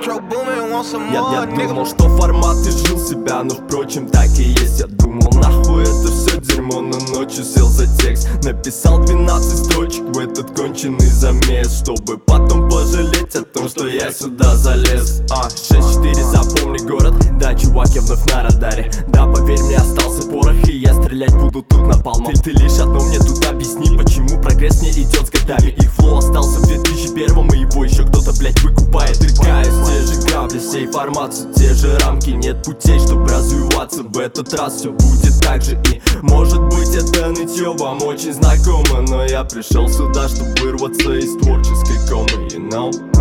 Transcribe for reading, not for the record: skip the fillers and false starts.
Я думал, что формат изжил себя, но впрочем так и есть. Я думал, нахуй это все дерьмо, но ночью сел за текст. Написал 12 строчек в этот конченый замес, чтобы потом пожалеть о том, что я сюда залез. 6-4, запомни город. Да, чувак, я вновь на радаре. Да, поверь мне, остался порох, и я стрелять буду тут напалмом. Ты лишь одно мне тут объясни, почему прогресс не идет с годами. Их флоу остался в 2001-м, и его еще кто-то, блять, выкупает. Рыкаюсь, те же грабли, сей формацию, те же рамки. Нет путей, чтобы развиваться, в этот раз все будет так же. И может быть это нытье вам очень знакомо, но я пришел сюда, чтобы вырваться из творческой комы, you know?